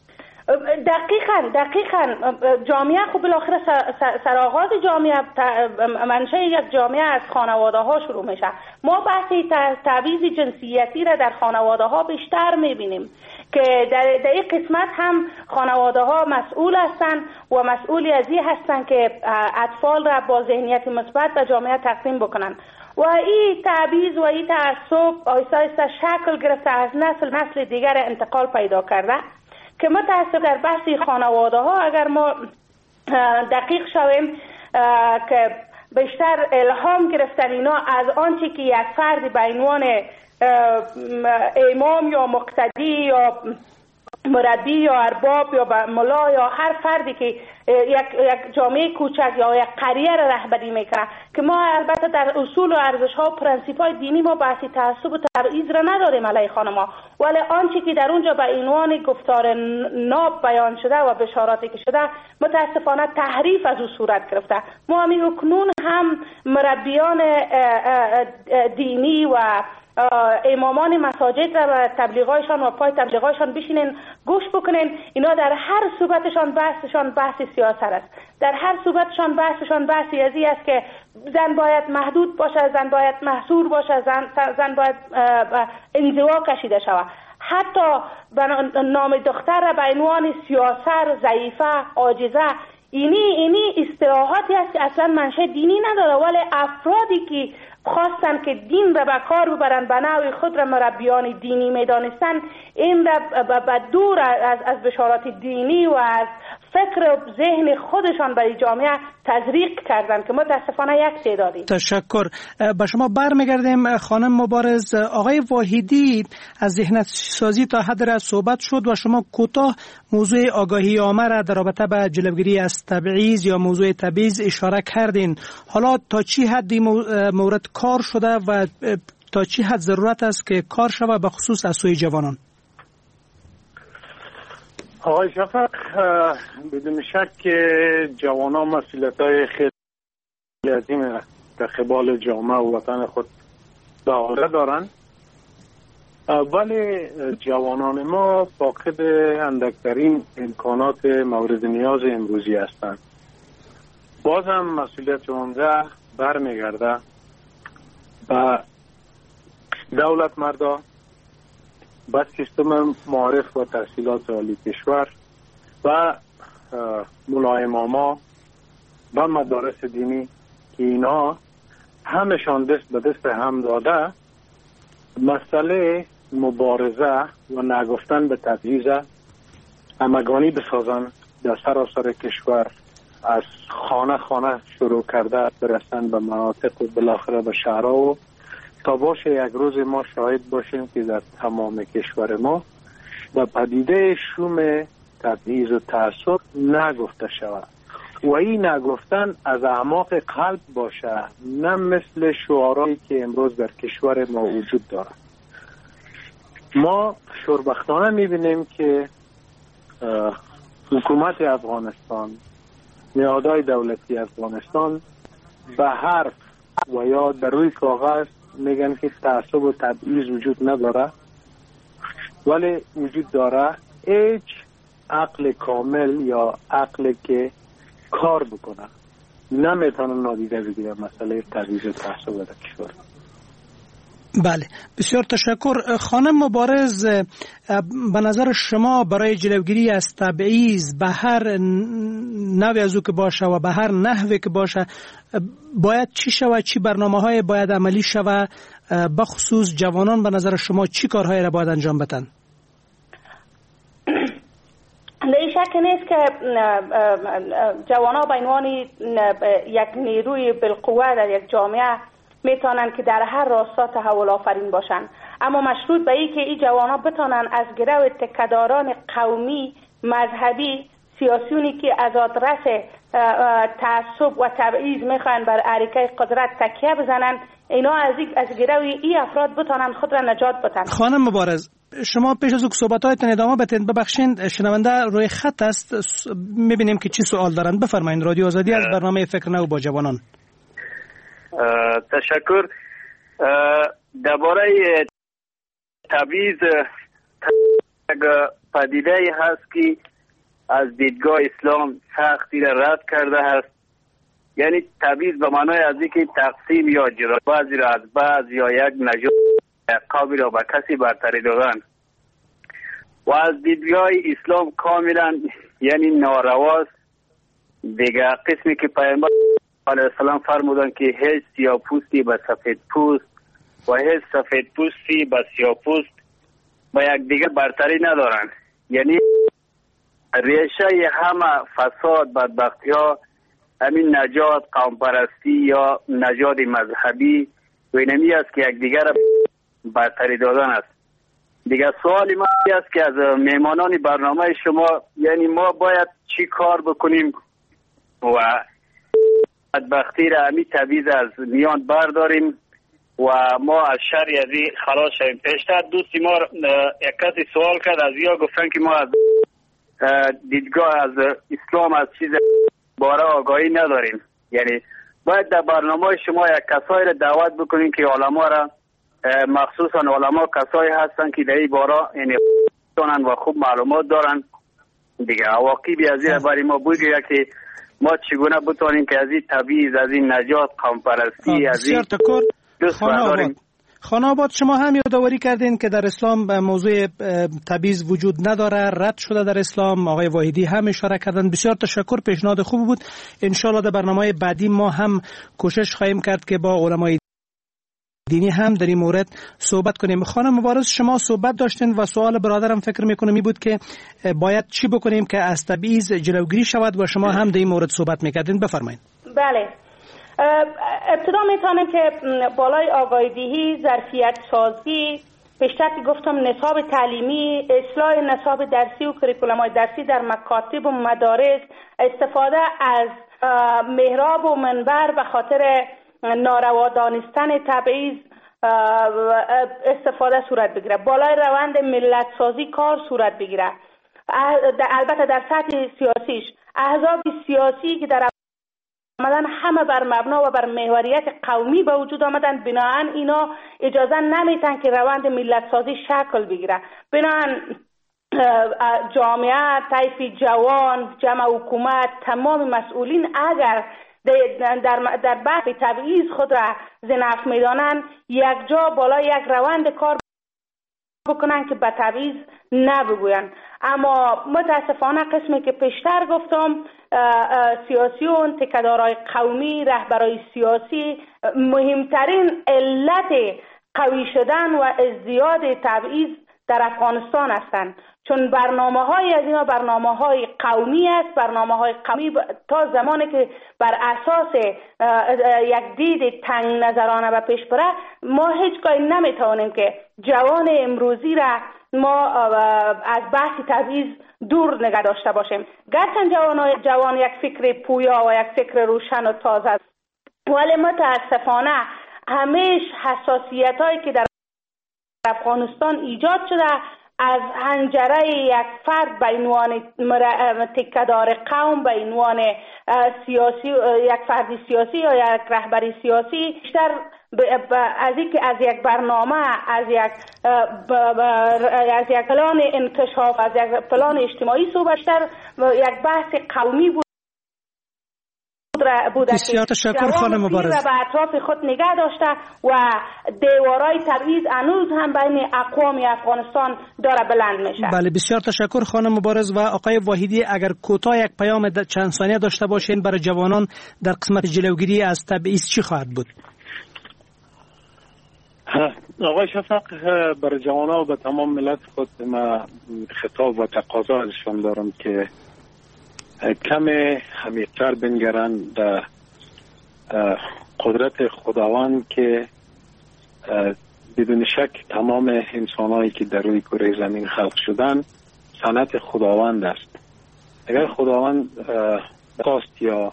دقیقاً جامعه خب بالاخره سرآغاز جامعه منشأ یک جامعه از خانواده ها شروع میشه. ما بحث تبعیض جنسیتی را در خانواده ها بیشتر میبینیم که در این قسمت هم خانواده ها مسئول هستند و مسئولی از این هستند که اطفال را با ذهنیت مثبت به جامعه تقدیم بکنن و این تبعیض و این تعصب آیسته آیسته شکل گرفته از نسل دیگر انتقال پیدا کرده که متاسف در بحث خانواده ها اگر ما دقیق شویم که بیشتر الهام گرفتن اینا از آنچه که یک فرد به عنوان امام یا مقتدی یا مربی یا ارباب یا ملا یا هر فردی که یک جامعه کوچک یا یک قریه را رهبری میکنه که ما البته در اصول و ارزش ها و پرنسیپ های دینی ما بحثی تعصب و تبعیض را نداریم علیه خانم‌ها، ولی آنچه که در اونجا به عنوان گفتار ناب بیان شده و بشاراتی که شده متاسفانه تحریف از او صورت گرفته. ما همین اکنون هم مربیان دینی و امامان مساجد را به تبلیغایشان و پای تبلیغایشان بشینین گوش بکنین، اینا در هر صورتشان بحث سیاست است، در هر صورتشان بحثی ازی است که زن باید محدود باشه، زن باید محصور باشه، زن باید انزوا کشیده شود. حتی نام دختر را به عنوان سیاسر، ضعیفه، عاجزه، اینی اصطلاحاتی است که اصلا منشأ دینی نداره، ولی افرادی که خواستن که دین را به کار ببرن به نوع خود را مربیان دینی میدانستن، این را به دور از بشارات دینی و از فکر و ذهن خودشان برای جامعه تزریق کردن که متاسفانه یک تعدادی. تشکر. به شما برمیگردیم خانم مبارز. آقای واحدی از ذهنیت سازی تا حد را صحبت شد و شما کوتاه موضوع آگاهی عامه را در رابطه به جلوگیری از تبعیض یا موضوع تبعیض اشاره کردین. حالا تا چی حدی مورد کار شده و تا چی حد ضرورت است که کار شود به خصوص از سوی جوانان؟ آقای شفق، بدون شک که جوانان مسئولیت‌های خیلی عظیم در قبال جامعه و وطن خود به عهده دارند، ولی جوانان ما فاقد اندکترین امکانات مورد نیاز امروزی هستند. باز هم مسئولیت عمده برمیگرده به دولت مردا، به سیستم معارف و تحصیلات عالی کشور و مولای اماما و مدارس دینی که اینا همشان دست به دست هم داده مسئله مبارزه و نگفتن به تبعیض همگانی بسازن در سراسر کشور، از خانه خانه شروع کرده برسن به مناطق و بالاخره به شهرها و تا باشه یک روز ما شاهد باشیم که در تمام کشور ما به پدیده شوم تبعیض و تعصب نگفته شود و این نگفتن از اعماق قلب باشه، نه مثل شعارهایی که امروز در کشور ما وجود دارد. ما شوربختانه میبینیم که حکومت افغانستان، نهادهای دولتی افغانستان به حرف و یا در روی کاغذ میگن که تعصب و تبعیض وجود نداره، ولی وجود داره. هیچ عقل کامل یا عقل که کار بکنه نمیتونه نادیده بگیره مسئله تبعیض و تعصب در کشور. بله، بسیار تشکر. خانم مبارز، به نظر شما برای جلوگیری از تبعیض به هر نوعی از او که باشه و به هر نحوی که باشه باید چی شود؟ چی برنامه‌های باید عملی شود؟ بخصوص جوانان به نظر شما چی کارهایی را باید انجام بدن؟ شک نیست که جوانان به عنوان یک نیروی بالقوه در یک جامعه میتونن که در هر راستا تحول آفرین باشن، اما مشروط به این که این جوانان بتونن از گرو تکداران قومی، مذهبی، سیاسیونی که از آدرس تعصب و تبعیض میخوان بر اریکه قدرت تکیه بزنن، اینا از گرو این افراد بتونن خود را نجات بدن. خانم مبارز، شما پیش از او که صحبت‌هایتان ادامه بدین، ببخشید شنونده روی خط است، میبینیم که چی سوال دارن. بفرمایید. رادیو آزادی از برنامه فکر نو با جوانان. تشکر. درباره تبعیض پدیده هست که از دیدگاه اسلام سختی را رد کرده است. یعنی تبعیض به معنای از اینکه تقسیم یا جدا بعضی را از بعض یا یک نژاد قومی را به کسی برتری دادن و از دیدگاه اسلام کاملا یعنی نارواست. دیگه قسمی که پیامبر علیه السلام فرمودن که هیچ سیاه پوستی به سفید پوست و هیچ سفید پوستی به سیاه پوست با یک دیگه برتری ندارن. یعنی ریشه همه فساد، بدبختی ها همین نژاد، قوم پرستی یا نژاد مذهبی و اینمی است که یک دیگر برتری دادن است. دیگه سوالی ما است که از میمانان برنامه شما، یعنی ما باید چی کار بکنیم و بدبختی را همی تبعیض از میان برداریم و ما از شر از این خلاص شویم. پیشتر دوستی ما یک کسی سوال کرد، از یا گفتن که ما از دیدگاه از اسلام از چیز باره آگاهی نداریم. یعنی باید در برنامه شما یک کسایی را دعوت بکنیم که علما را، مخصوصا علما کسایی هستن که در این باره یعنی دانن و خوب معلومات دارن. دیگه عواقبی از این برای ما بگه که ما چگونه بتونیم که از این تبعیض، از این نژاد، قوم پرستی، از این دوست برداریم. خانه آباد، شما هم یادآوری کردین که در اسلام موضوع تبعیض وجود نداره، رد شده در اسلام. آقای واحدی هم اشاره کردن. بسیار تشکر، پیشنهاد خوب بود. انشالله در برنامه بعدی ما هم کوشش خواهیم کرد که با علمای دینی هم در این مورد صحبت کنیم. خانم مبارز، شما صحبت داشتین و سوال برادرم فکر میکنم این بود که باید چی بکنیم که از تبعیض جلوگیری شود و شما هم در این مورد صحبت میکردین. بفرمایید. بله، ابتدا میتونم که بالای آگاهی دهی، ظرفیت سازی، بیشتر که گفتم نصاب تعلیمی، اصلاح نصاب درسی و کریکولوم‌های درسی در مکاتب و مدارس، استفاده از محراب و منبر به خاطر ناروا دانستن تبعیض استفاده صورت بگیره. بالای روند ملت سازی کار صورت بگیره. البته در سطح سیاسیش احزاب سیاسی که در آمدن همه بر مبنا و بر محوریت قومی به وجود آمدن، بناهن اینا اجازه نمیتن که روند ملت سازی شکل بگیره. بناهن جامعه، طیف جوان، جمع حکومت، تمام مسئولین اگر در بحث تبعیض خود را ضعف میدانند، یک جا بالا یک روند کار بکنن که به تبعیض نبگوین. اما متاسفانه قسمی که پیشتر گفتم، سیاسیون، تکدارای قومی، رهبرای سیاسی مهمترین علت قوی شدن و ازدیاد تبعیض در افغانستان هستند، چون برنامه‌های از اینا برنامه‌های قومی است. برنامه‌های قومی تا زمانی که بر اساس یک دید تنگ نظرانه به پیش بره، ما هیچگاه نمیتوانیم که جوان امروزی را ما از بحث تبعیض دور نگه داشته باشیم. گرچه جوان یک فکر پویا و یک فکر روشن و تازه است، ولی متاسفانه همیش حساسیت‌هایی که در افغانستان ایجاد شده از حنجره یک فرد به عنوان تکه‌دار قوم، به عنوان سیاسی، یک فرد سیاسی یا یک رهبری سیاسی، بیشتر از اینکه از یک برنامه، از یک پلان انکشاف، از یک پلان اجتماعی صحبت بیشتر یک بحث قومی بود. بسیار تشکر خانم مبارز. و به اطراف خود نگه داشته و دیوارای تبعیض هنوز هم بین اقوام افغانستان داره بلند میشه. بله، بسیار تشکر خانم مبارز. و آقای واحدی، اگر کوتاه یک پیام چند ثانیه داشته باشین برای جوانان در قسمت جلوگیری از تبعیض چی خواهد بود؟ آقای شفق، برای جوانان و به تمام ملت خود ما خطاب و تقاضا ازشان دارم که کم عمیق‌تر بنگرن در قدرت خداوند که بدون شک تمام انسان‌هایی که در روی کره زمین خلق شدن صنعت خداوند است. اگر خداوند خواست یا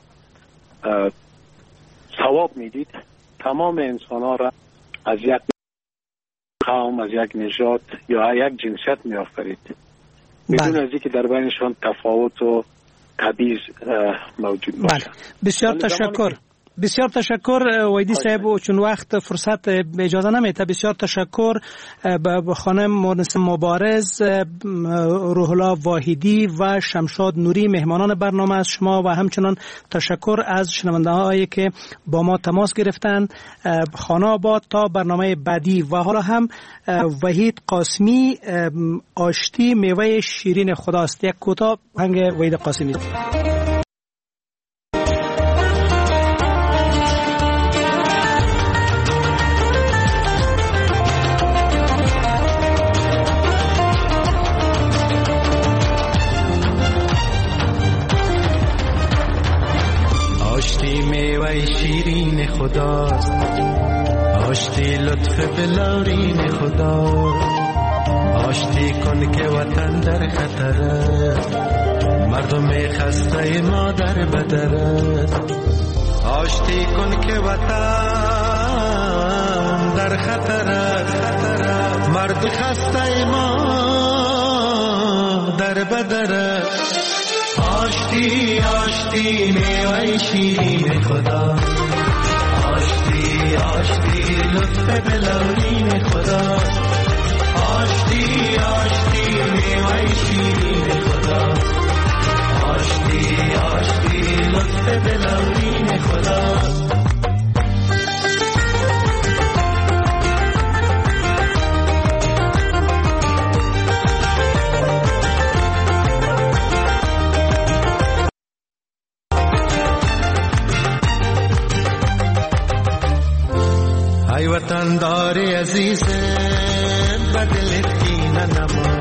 ثواب میدید، تمام انسان‌ها را از یک قوم، از یک نژاد یا یک جنسیت می‌آفرید، بدون از اینکه در بینشان تفاوت و تبعیض موجود باشه. بله. بسیار تشکر. بسیار تشکر ویدی صاحب، و چون وقت فرصت اجازه نمیده، بسیار تشکر به خانم مونس مبارز، روح الله واحدی و شمشاد نوری مهمانان برنامه از شما، و همچنان تشکر از شنونده هایی که با ما تماس گرفتند. خانه آباد تا برنامه بعدی. و حالا هم وحید قاسمی، آشتی میوه شیرین خداست. یک کوتاه هنگ وحید قاسمی. آشتی میوه شیرین خداست، آشتی لطف بلارین خداست. آشتی کن که وطن در خطر است، مردم خسته ما در بدر است. آشتی کن که وطن در خطر است، مرد خسته ما در بدر است. آشتی آشتی میوه شیرین خدا، آشتی آشتی لطف بلورین خدا. آشتی آشتی میوه شیرین خدا، آشتی آشتی لطف بلورین خدا. ای وطن دار عزیز بدلت کینه نما،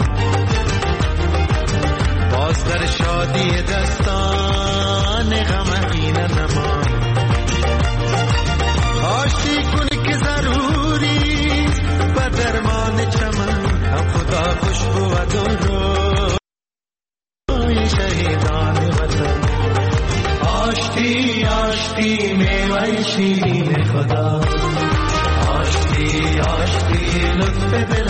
باز در شادی دستان غمگین نما. آشتی کن که ضروری به درمان چمن، هم خدا خوشبو و دوروی شهیدان وطن. آشتی آشتی میوه شیرین خدا، آشتی آشتی لطف